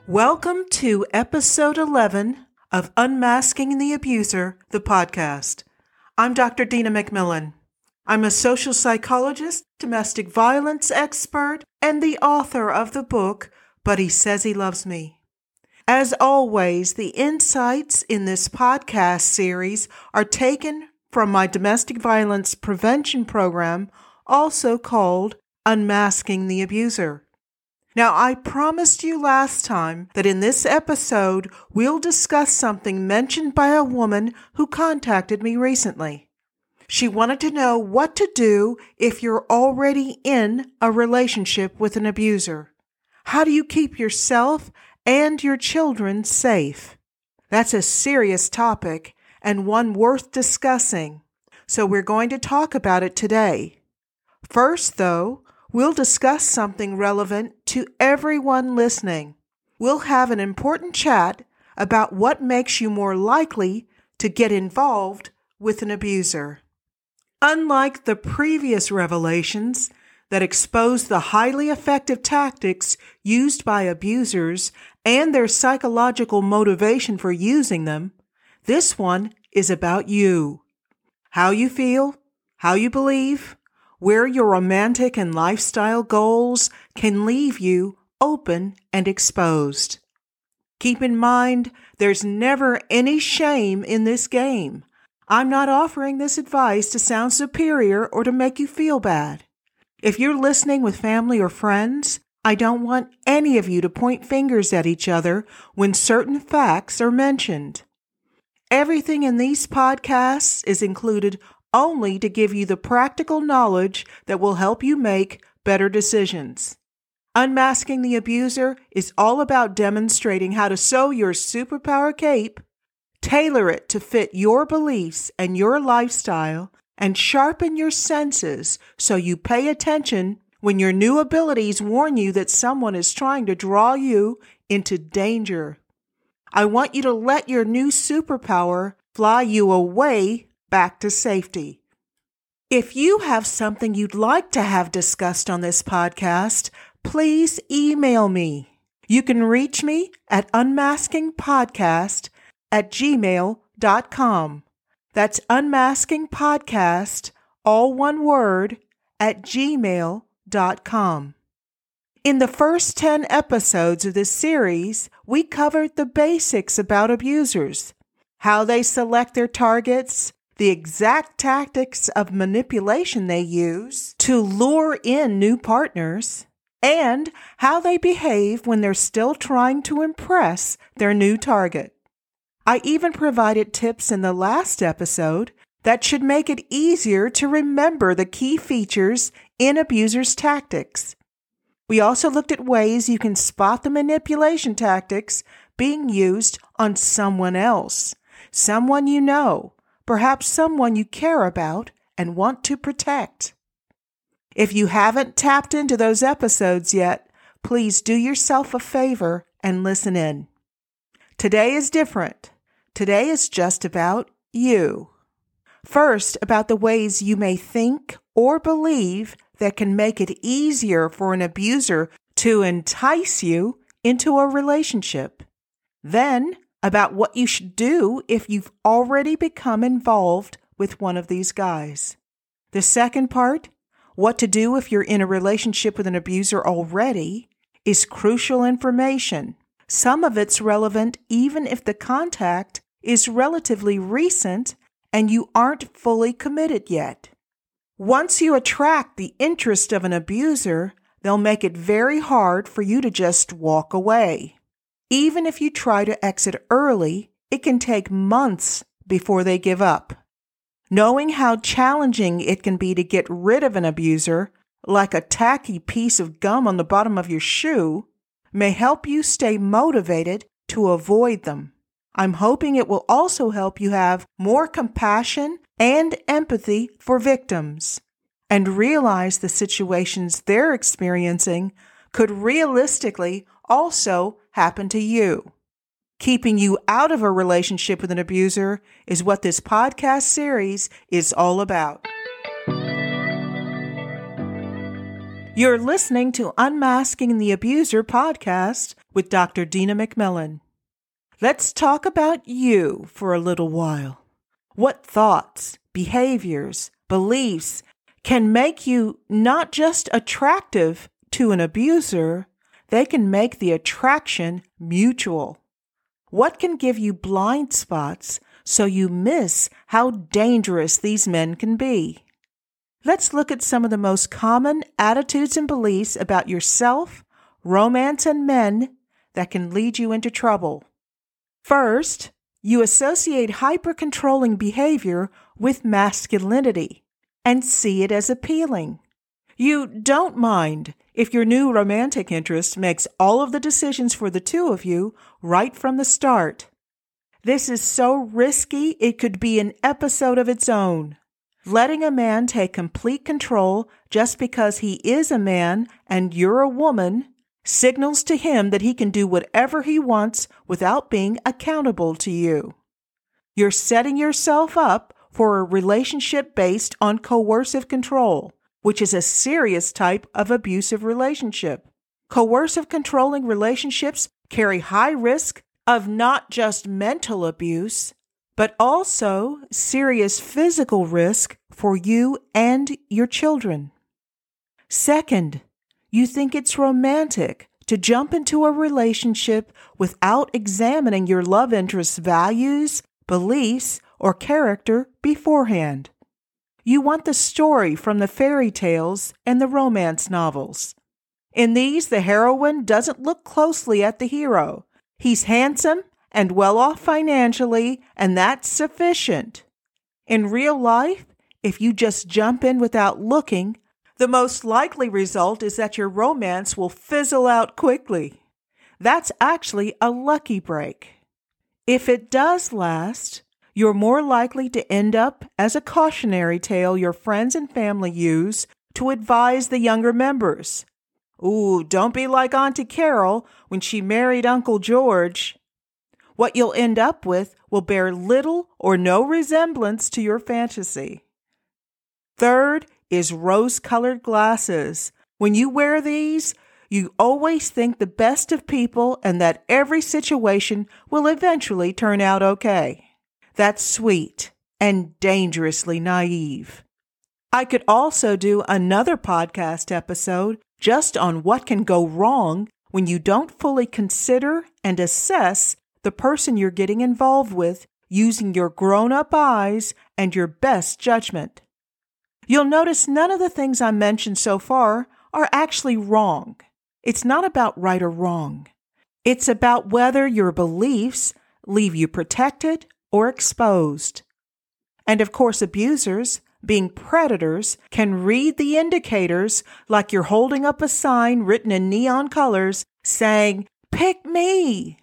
Welcome to episode 11 of Unmasking the Abuser, the podcast. I'm Dr. Dina McMillan. I'm a social psychologist, domestic violence expert, and the author of the book, But He Says He Loves Me. As always, the insights in this podcast series are taken from my domestic violence prevention program, also called Unmasking the Abuser. Now, I promised you last time that in this episode, we'll discuss something mentioned by a woman who contacted me recently. She wanted to know what to do if you're already in a relationship with an abuser. How do you keep yourself and your children safe? That's a serious topic and one worth discussing, so we're going to talk about it today. First, though, we'll discuss something relevant to everyone listening. We'll have an important chat about what makes you more likely to get involved with an abuser. Unlike the previous revelations that expose the highly effective tactics used by abusers and their psychological motivation for using them, this one is about you. How you feel, how you believe, where your romantic and lifestyle goals can leave you open and exposed. Keep in mind, there's never any shame in this game. I'm not offering this advice to sound superior or to make you feel bad. If you're listening with family or friends, I don't want any of you to point fingers at each other when certain facts are mentioned. Everything in these podcasts is included only to give you the practical knowledge that will help you make better decisions. Unmasking the Abuser is all about demonstrating how to sew your superpower cape, tailor it to fit your beliefs and your lifestyle, and sharpen your senses so you pay attention when your new abilities warn you that someone is trying to draw you into danger. I want you to let your new superpower fly you away back to safety. If you have something you'd like to have discussed on this podcast, please email me. You can reach me at unmaskingpodcast@gmail.com. That's unmaskingpodcast, all one word, @gmail.com. In the first 10 episodes of this series, we covered the basics about abusers, how they select their targets, the exact tactics of manipulation they use to lure in new partners, and how they behave when they're still trying to impress their new target. I even provided tips in the last episode that should make it easier to remember the key features in abusers' tactics. We also looked at ways you can spot the manipulation tactics being used on someone else, someone you know, perhaps someone you care about and want to protect. If you haven't tapped into those episodes yet, please do yourself a favor and listen in. Today is different. Today is just about you. First, about the ways you may think or believe that can make it easier for an abuser to entice you into a relationship. Then, about what you should do if you've already become involved with one of these guys. The second part, what to do if you're in a relationship with an abuser already, is crucial information. Some of it's relevant even if the contact is relatively recent and you aren't fully committed yet. Once you attract the interest of an abuser, they'll make it very hard for you to just walk away. Even if you try to exit early, it can take months before they give up. Knowing how challenging it can be to get rid of an abuser, like a tacky piece of gum on the bottom of your shoe, may help you stay motivated to avoid them. I'm hoping it will also help you have more compassion and empathy for victims and realize the situations they're experiencing could realistically also happen to you. Keeping you out of a relationship with an abuser is what this podcast series is all about. You're listening to Unmasking the Abuser podcast with Dr. Dina McMillan. Let's talk about you for a little while. What thoughts, behaviors, beliefs can make you not just attractive to an abuser, they can make the attraction mutual. What can give you blind spots so you miss how dangerous these men can be? Let's look at some of the most common attitudes and beliefs about yourself, romance, and men that can lead you into trouble. First, you associate hyper-controlling behavior with masculinity and see it as appealing. You don't mind if your new romantic interest makes all of the decisions for the two of you right from the start. This is so risky it could be an episode of its own. Letting a man take complete control just because he is a man and you're a woman signals to him that he can do whatever he wants without being accountable to you. You're setting yourself up for a relationship based on coercive control, which is a serious type of abusive relationship. Coercive controlling relationships carry high risk of not just mental abuse, but also serious physical risk for you and your children. Second, you think it's romantic to jump into a relationship without examining your love interest's values, beliefs, or character beforehand. You want the story from the fairy tales and the romance novels. In these, the heroine doesn't look closely at the hero. He's handsome and well off financially, and that's sufficient. In real life, if you just jump in without looking, the most likely result is that your romance will fizzle out quickly. That's actually a lucky break. If it does last, you're more likely to end up as a cautionary tale your friends and family use to advise the younger members. Ooh, don't be like Auntie Carol when she married Uncle George. What you'll end up with will bear little or no resemblance to your fantasy. Third is rose-colored glasses. When you wear these, you always think the best of people and that every situation will eventually turn out okay. That's sweet and dangerously naive. I could also do another podcast episode just on what can go wrong when you don't fully consider and assess the person you're getting involved with using your grown-up eyes and your best judgment. You'll notice none of the things I mentioned so far are actually wrong. It's not about right or wrong. It's about whether your beliefs leave you protected or exposed. And of course, abusers, being predators, can read the indicators like you're holding up a sign written in neon colors saying, "Pick me."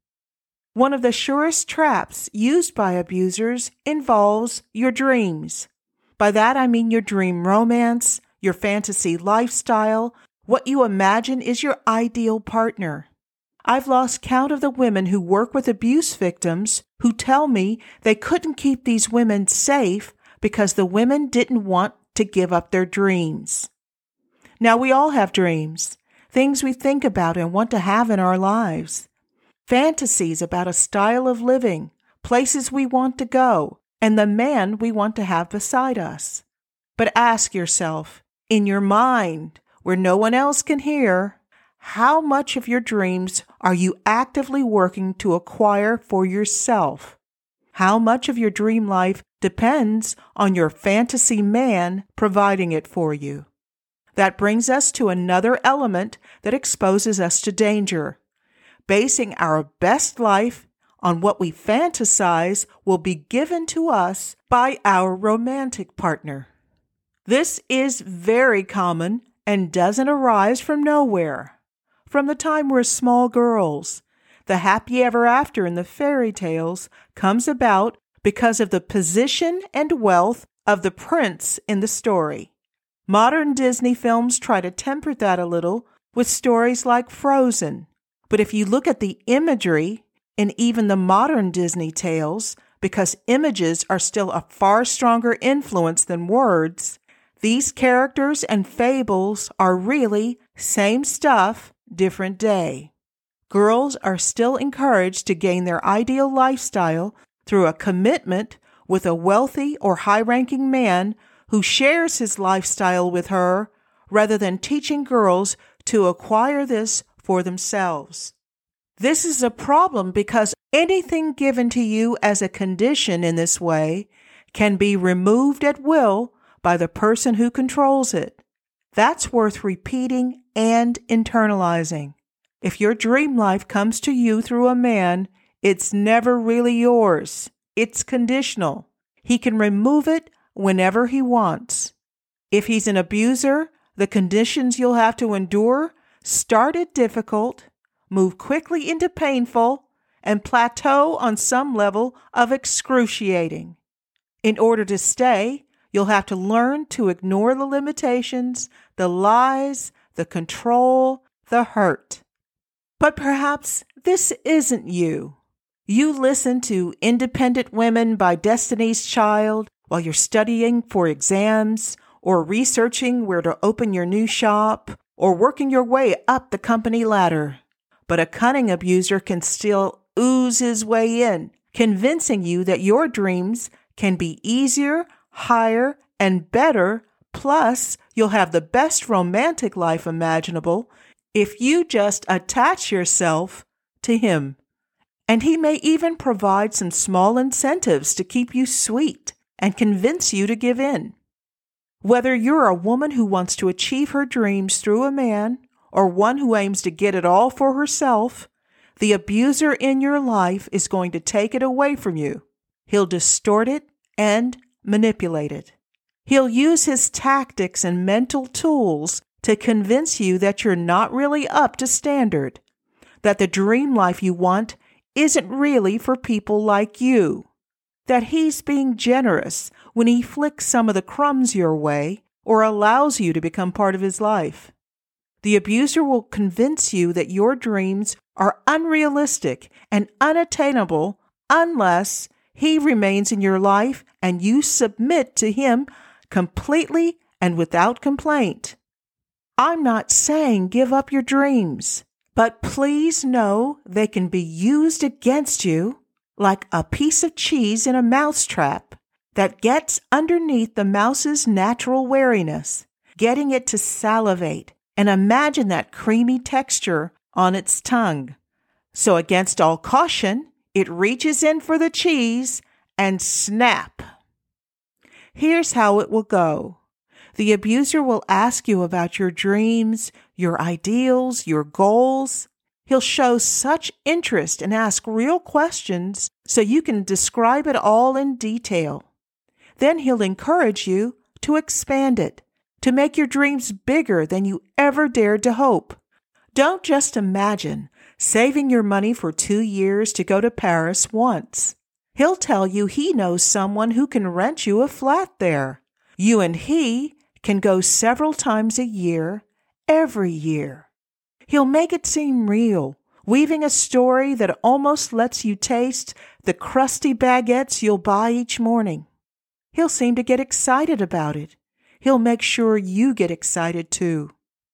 One of the surest traps used by abusers involves your dreams. By that, I mean your dream romance, your fantasy lifestyle, what you imagine is your ideal partner. I've lost count of the women who work with abuse victims who tell me they couldn't keep these women safe because the women didn't want to give up their dreams. Now, we all have dreams, things we think about and want to have in our lives. Fantasies about a style of living, places we want to go, and the man we want to have beside us. But ask yourself, in your mind, where no one else can hear, how much of your dreams are you actively working to acquire for yourself? How much of your dream life depends on your fantasy man providing it for you? That brings us to another element that exposes us to danger. Basing our best life on what we fantasize will be given to us by our romantic partner. This is very common and doesn't arise from nowhere. From the time we're small girls, the happy ever after in the fairy tales comes about because of the position and wealth of the prince in the story. Modern Disney films try to temper that a little with stories like Frozen. But if you look at the imagery in even the modern Disney tales, because images are still a far stronger influence than words, these characters and fables are really same stuff, different day. girls are still encouraged to gain their ideal lifestyle through a commitment with a wealthy or high-ranking man who shares his lifestyle with her, rather than teaching girls to acquire this for themselves. This is a problem because anything given to you as a condition in this way can be removed at will by the person who controls it. That's worth repeating and internalizing. If your dream life comes to you through a man, it's never really yours. It's conditional. He can remove it whenever he wants. If he's an abuser, the conditions you'll have to endure start at difficult, move quickly into painful, and plateau on some level of excruciating. In order to stay, you'll have to learn to ignore the limitations, the lies, the control, the hurt. But perhaps this isn't you. You listen to Independent Women by Destiny's Child while you're studying for exams, or researching where to open your new shop, or working your way up the company ladder. But a cunning abuser can still ooze his way in, convincing you that your dreams can be easier, higher, and better, plus you'll have the best romantic life imaginable if you just attach yourself to him. And he may even provide some small incentives to keep you sweet and convince you to give in. Whether you're a woman who wants to achieve her dreams through a man, or one who aims to get it all for herself, the abuser in your life is going to take it away from you. He'll distort it and manipulate it. He'll use his tactics and mental tools to convince you that you're not really up to standard, that the dream life you want isn't really for people like you, that he's being generous when he flicks some of the crumbs your way or allows you to become part of his life. The abuser will convince you that your dreams are unrealistic and unattainable unless he remains in your life and you submit to him completely and without complaint. I'm not saying give up your dreams, but please know they can be used against you like a piece of cheese in a mousetrap that gets underneath the mouse's natural wariness, getting it to salivate and imagine that creamy texture on its tongue. So against all caution, it reaches in for the cheese and snap. Here's how it will go. The abuser will ask you about your dreams, your ideals, your goals. He'll show such interest and ask real questions so you can describe it all in detail. Then he'll encourage you to expand it, to make your dreams bigger than you ever dared to hope. Don't just imagine saving your money for 2 years to go to Paris once. He'll tell you he knows someone who can rent you a flat there. You and he can go several times a year, every year. He'll make it seem real, weaving a story that almost lets you taste the crusty baguettes you'll buy each morning. He'll seem to get excited about it. He'll make sure you get excited too.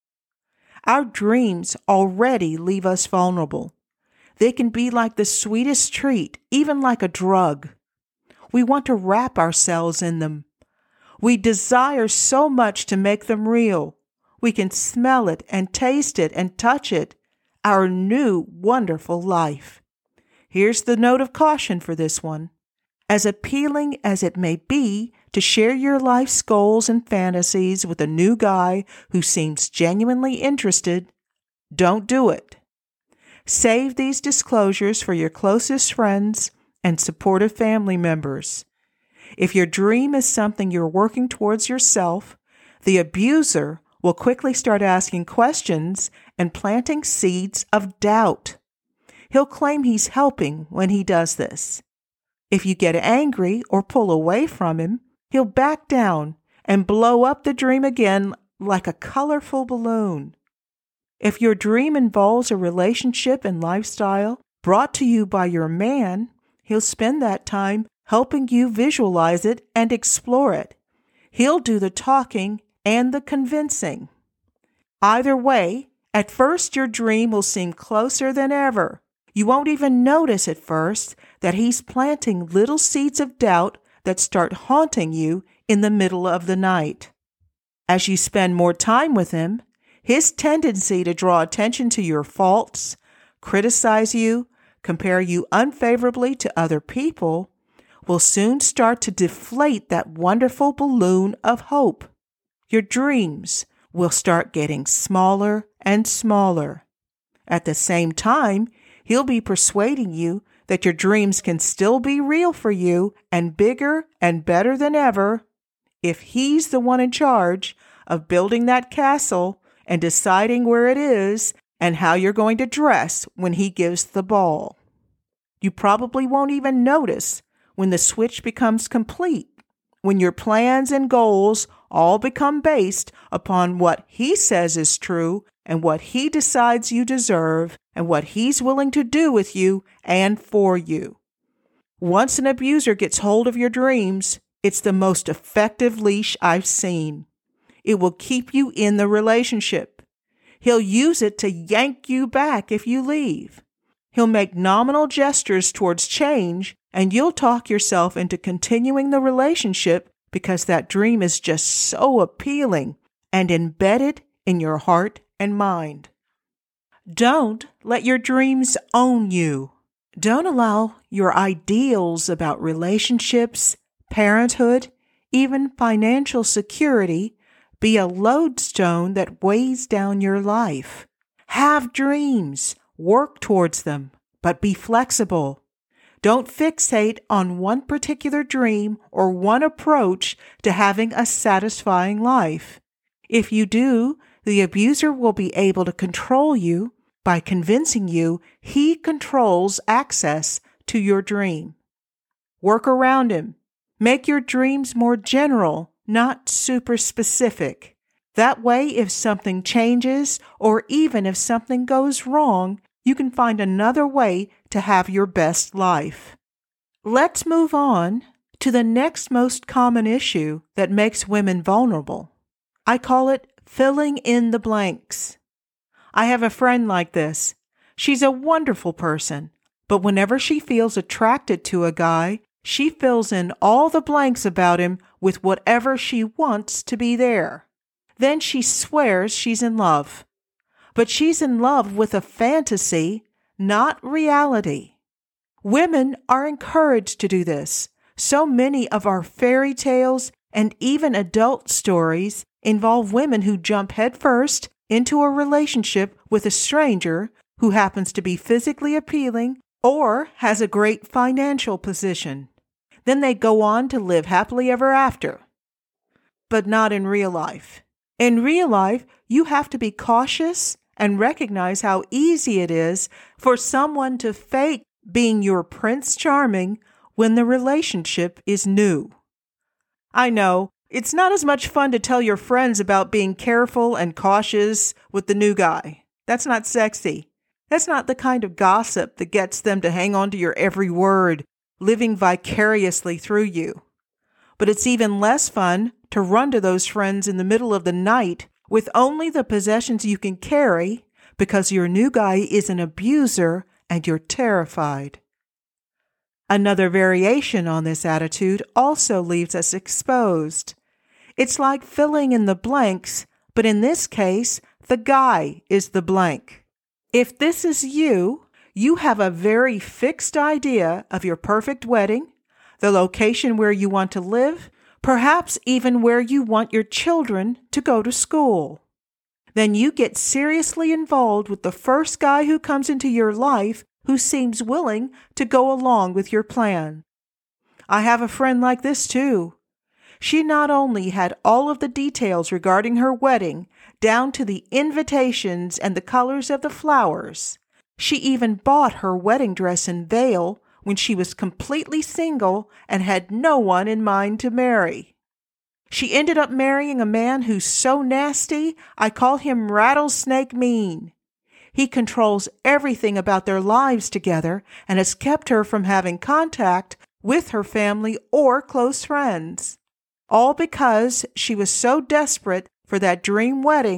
Our dreams already leave us vulnerable. They can be like the sweetest treat, even like a drug. We want to wrap ourselves in them. We desire so much to make them real. We can smell it and taste it and touch it, our new wonderful life. Here's the note of caution for this one. As appealing as it may be to share your life's goals and fantasies with a new guy who seems genuinely interested, don't do it. Save these disclosures for your closest friends and supportive family members. If your dream is something you're working towards yourself, the abuser will quickly start asking questions and planting seeds of doubt. He'll claim he's helping when he does this. If you get angry or pull away from him, he'll back down and blow up the dream again like a colorful balloon. If your dream involves a relationship and lifestyle brought to you by your man, he'll spend that time helping you visualize it and explore it. He'll do the talking and the convincing. Either way, At first, your dream will seem closer than ever. You won't even notice at first that he's planting little seeds of doubt that start haunting you in the middle of the night. As you spend more time with him, his tendency to draw attention to your faults, criticize you, compare you unfavorably to other people, will soon start to deflate that wonderful balloon of hope. Your dreams will start getting smaller and smaller. At the same time, he'll be persuading you that your dreams can still be real for you and bigger and better than ever if he's the one in charge of building that castle and deciding where it is and how you're going to dress when he gives the ball. You probably won't even notice when the switch becomes complete, when your plans and goals all become based upon what he says is true and what he decides you deserve and what he's willing to do with you and for you. Once an abuser gets hold of your dreams, it's the most effective leash I've seen. It will keep you in the relationship. He'll use it to yank you back if you leave. He'll make nominal gestures towards change, and you'll talk yourself into continuing the relationship because that dream is just so appealing and embedded in your heart and mind. Don't let your dreams own you. Don't allow your ideals about relationships, parenthood, even financial security be a lodestone that weighs down your life. Have dreams. Work towards them, but be flexible. Don't fixate on one particular dream or one approach to having a satisfying life. If you do, the abuser will be able to control you by convincing you he controls access to your dream. Work around him. Make your dreams more general, not super specific. That way, if something changes or even if something goes wrong, you can find another way to have your best life. Let's move on to the next most common issue that makes women vulnerable. I call it filling in the blanks. I have a friend like this. She's a wonderful person, but whenever she feels attracted to a guy, she fills in all the blanks about him with whatever she wants to be there. Then she swears she's in love. But she's in love with a fantasy, not reality. Women are encouraged to do this. So many of our fairy tales and even adult stories involve women who jump headfirst into a relationship with a stranger who happens to be physically appealing or has a great financial position. Then they go on to live happily ever after. But not in real life. In real life, you have to be cautious and recognize how easy it is for someone to fake being your Prince Charming when the relationship is new. I know, it's not as much fun to tell your friends about being careful and cautious with the new guy. That's not sexy. That's not the kind of gossip that gets them to hang on to your every word, living vicariously through you. But it's even less fun to run to those friends in the middle of the night with only the possessions you can carry because your new guy is an abuser and you're terrified. Another variation on this attitude also leaves us exposed. It's like filling in the blanks, but in this case, the guy is the blank. If this is you, you have a very fixed idea of your perfect wedding, the location where you want to live, perhaps even where you want your children to go to school. Then you get seriously involved with the first guy who comes into your life who seems willing to go along with your plan. I have a friend like this too. She not only had all of the details regarding her wedding, down to the invitations and the colors of the flowers. She even bought her wedding dress and veil when she was completely single and had no one in mind to marry. She ended up marrying a man who's so nasty, I call him rattlesnake mean. He controls everything about their lives together and has kept her from having contact with her family or close friends. All because she was so desperate for that dream wedding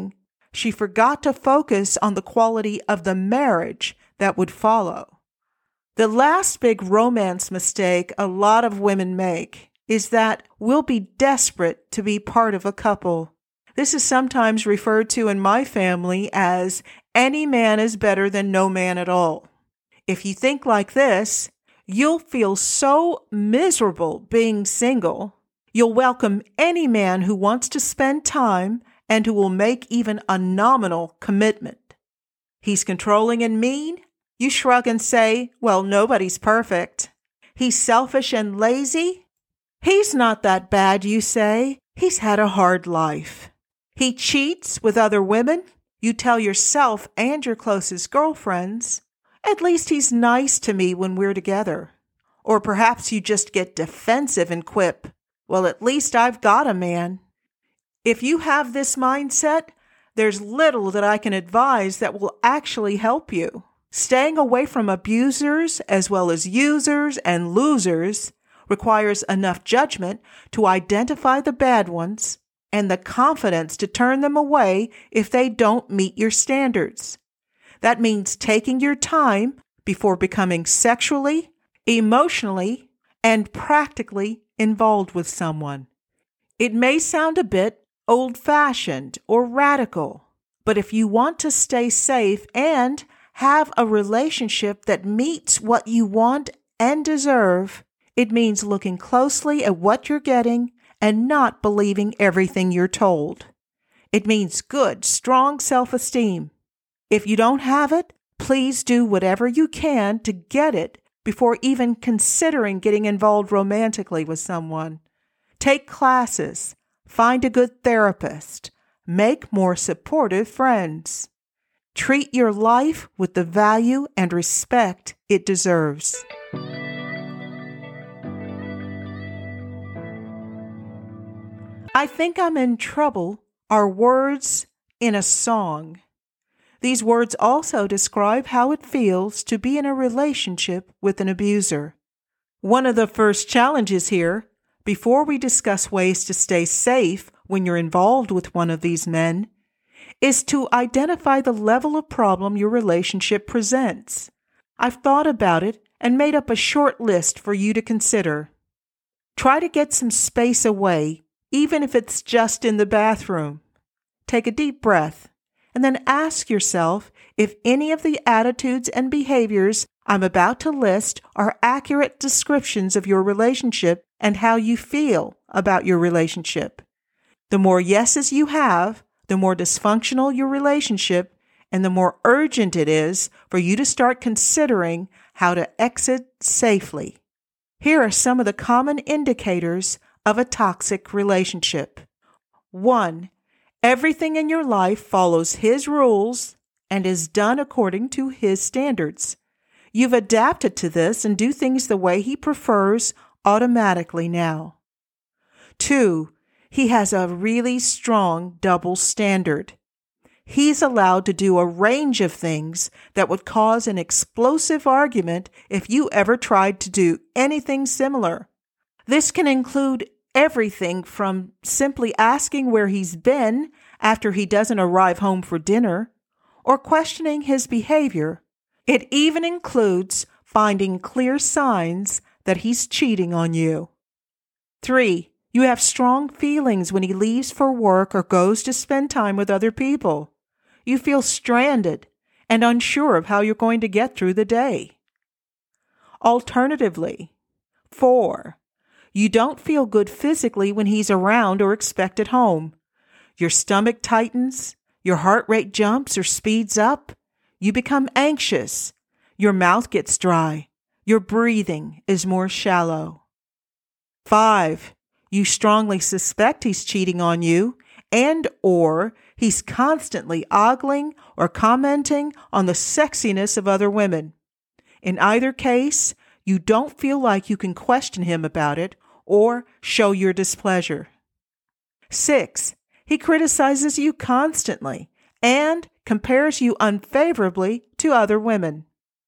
she forgot to focus on the quality of the marriage that would follow. The last big romance mistake a lot of women make is that we'll be desperate to be part of a couple. This is sometimes referred to in my family as any man is better than no man at all. If you think like this, you'll feel so miserable being single. You'll welcome any man who wants to spend time and who will make even a nominal commitment. He's controlling and mean? You shrug and say, well, nobody's perfect. He's selfish and lazy? He's not that bad, you say. He's had a hard life. He cheats with other women? You tell yourself and your closest girlfriends, at least he's nice to me when we're together. Or perhaps you just get defensive and quip, well, at least I've got a man. If you have this mindset, there's little that I can advise that will actually help you. Staying away from abusers as well as users and losers requires enough judgment to identify the bad ones and the confidence to turn them away if they don't meet your standards. That means taking your time before becoming sexually, emotionally, and practically involved with someone. It may sound a bit old-fashioned or radical, but if you want to stay safe and have a relationship that meets what you want and deserve, it means looking closely at what you're getting and not believing everything you're told. It means good, strong self-esteem. If you don't have it, please do whatever you can to get it before even considering getting involved romantically with someone. Take classes, find a good therapist, make more supportive friends. Treat your life with the value and respect it deserves. I think I'm in trouble are words in a song. These words also describe how it feels to be in a relationship with an abuser. One of the first challenges here, before we discuss ways to stay safe when you're involved with one of these men, is to identify the level of problem your relationship presents. I've thought about it and made up a short list for you to consider. Try to get some space away, even if it's just in the bathroom. Take a deep breath, and then ask yourself if any of the attitudes and behaviors I'm about to list are accurate descriptions of your relationship and how you feel about your relationship. The more yeses you have, the more dysfunctional your relationship, and the more urgent it is for you to start considering how to exit safely. Here are some of the common indicators of a toxic relationship. 1. Everything in your life follows his rules and is done according to his standards. You've adapted to this and do things the way he prefers automatically now. 2. He has a really strong double standard. He's allowed to do a range of things that would cause an explosive argument if you ever tried to do anything similar. This can include everything from simply asking where he's been after he doesn't arrive home for dinner, or questioning his behavior. It even includes finding clear signs that he's cheating on you. 3. You have strong feelings when he leaves for work or goes to spend time with other people. You feel stranded and unsure of how you're going to get through the day. Alternatively, 4. You don't feel good physically when he's around or expected home. Your stomach tightens, your heart rate jumps or speeds up, you become anxious, your mouth gets dry, your breathing is more shallow. 5. You strongly suspect he's cheating on you and/or he's constantly ogling or commenting on the sexiness of other women. In either case, you don't feel like you can question him about it or show your displeasure. 6. He criticizes you constantly and compares you unfavorably to other women.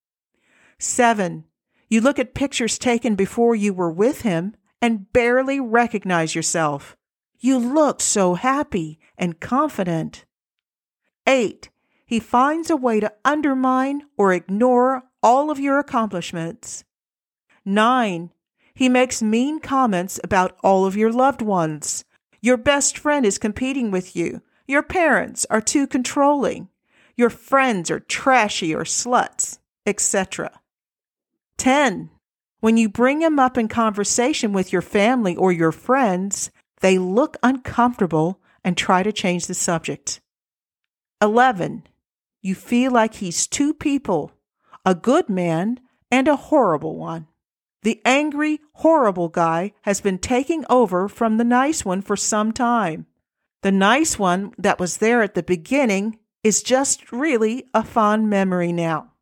7. You look at pictures taken before you were with him and barely recognize yourself. You looked so happy and confident. 8. He finds a way to undermine or ignore all of your accomplishments. 9. He makes mean comments about all of your loved ones. Your best friend is competing with you. Your parents are too controlling. Your friends are trashy or sluts, etc. 10. When you bring him up in conversation with your family or your friends, they look uncomfortable and try to change the subject. 11. You feel like he's two people, a good man and a horrible one. The angry, horrible guy has been taking over from the nice one for some time. The nice one that was there at the beginning is just really a fond memory now.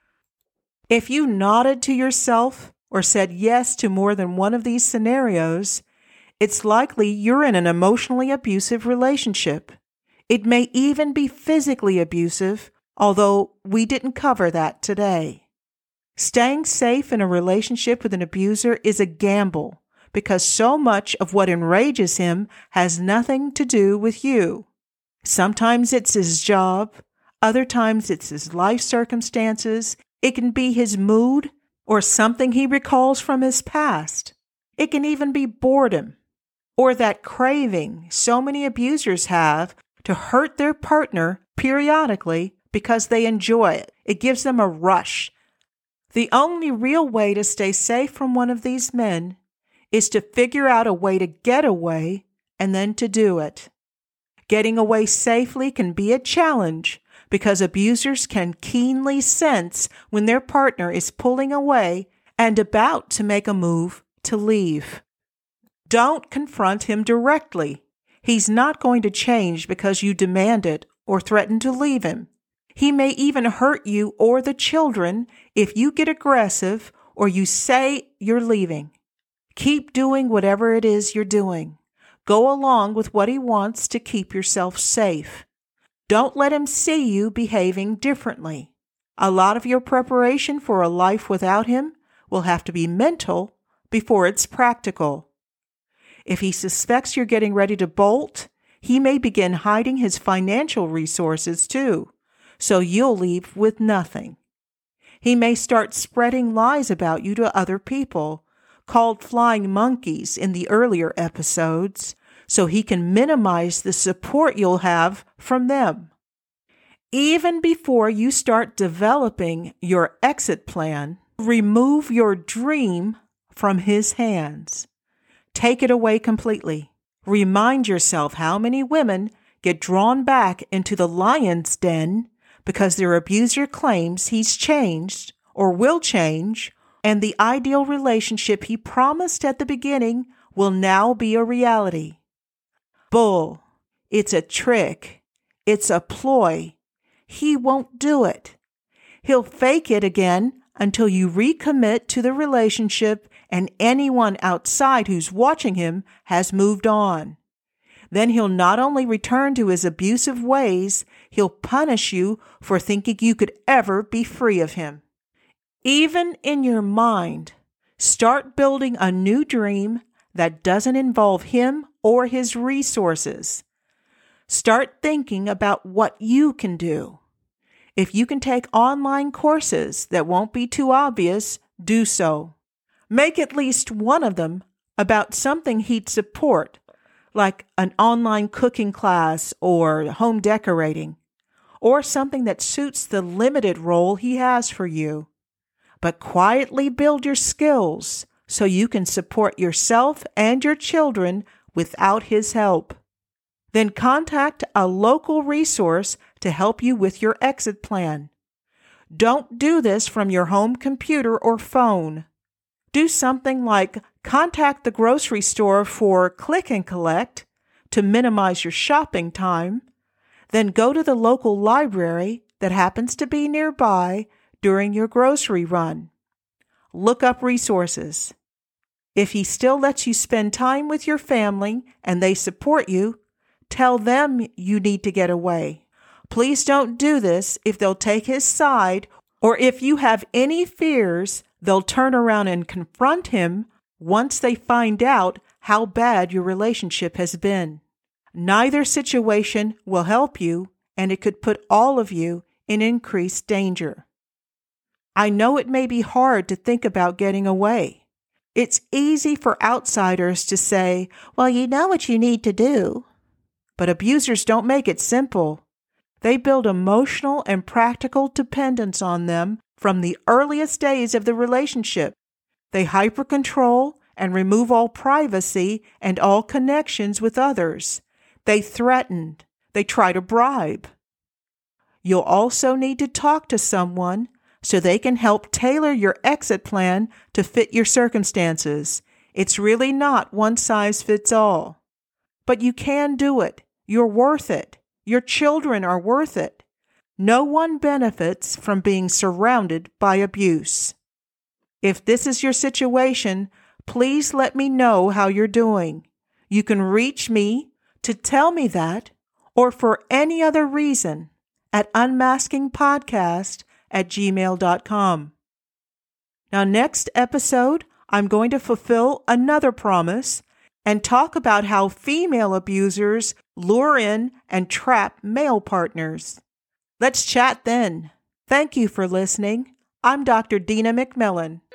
If you nodded to yourself or said yes to more than one of these scenarios, it's likely you're in an emotionally abusive relationship. It may even be physically abusive, although we didn't cover that today. Staying safe in a relationship with an abuser is a gamble because so much of what enrages him has nothing to do with you. Sometimes it's his job, other times it's his life circumstances, it can be his mood or something he recalls from his past. It can even be boredom or that craving so many abusers have to hurt their partner periodically because they enjoy it. It gives them a rush. The only real way to stay safe from one of these men is to figure out a way to get away and then to do it. Getting away safely can be a challenge because abusers can keenly sense when their partner is pulling away and about to make a move to leave. Don't confront him directly. He's not going to change because you demand it or threaten to leave him. He may even hurt you or the children if you get aggressive or you say you're leaving. Keep doing whatever it is you're doing. Go along with what he wants to keep yourself safe. Don't let him see you behaving differently. A lot of your preparation for a life without him will have to be mental before it's practical. If he suspects you're getting ready to bolt, he may begin hiding his financial resources too, so you'll leave with nothing. He may start spreading lies about you to other people, called flying monkeys in the earlier episodes, so he can minimize the support you'll have from them. Even before you start developing your exit plan, remove your dream from his hands. Take it away completely. Remind yourself how many women get drawn back into the lion's den because their abuser claims he's changed or will change, and the ideal relationship he promised at the beginning will now be a reality. Bull. It's a trick. It's a ploy. He won't do it. He'll fake it again until you recommit to the relationship and anyone outside who's watching him has moved on. Then he'll not only return to his abusive ways, he'll punish you for thinking you could ever be free of him. Even in your mind, start building a new dream that doesn't involve him or his resources. Start thinking about what you can do. If you can take online courses that won't be too obvious, do so. Make at least one of them about something he'd support, like an online cooking class or home decorating, or something that suits the limited role he has for you. But quietly build your skills so you can support yourself and your children without his help. Then contact a local resource to help you with your exit plan. Don't do this from your home computer or phone. Do something like contact the grocery store for click and collect to minimize your shopping time, then go to the local library that happens to be nearby during your grocery run. Look up resources. If he still lets you spend time with your family and they support you, tell them you need to get away. Please don't do this if they'll take his side, or if you have any fears they'll turn around and confront him once they find out how bad your relationship has been. Neither situation will help you, and it could put all of you in increased danger. I know it may be hard to think about getting away. It's easy for outsiders to say, well, you know what you need to do. But abusers don't make it simple. They build emotional and practical dependence on them from the earliest days of the relationship. They hypercontrol and remove all privacy and all connections with others. They threaten. They try to bribe. You'll also need to talk to someone so they can help tailor your exit plan to fit your circumstances. It's really not one size fits all. But you can do it. You're worth it. Your children are worth it. No one benefits from being surrounded by abuse. If this is your situation, please let me know how you're doing. You can reach me to tell me that or for any other reason at unmaskingpodcast@gmail.com. Now, next episode, I'm going to fulfill another promise and talk about how female abusers lure in and trap male partners. Let's chat then. Thank you for listening. I'm Dr. Dina McMillan.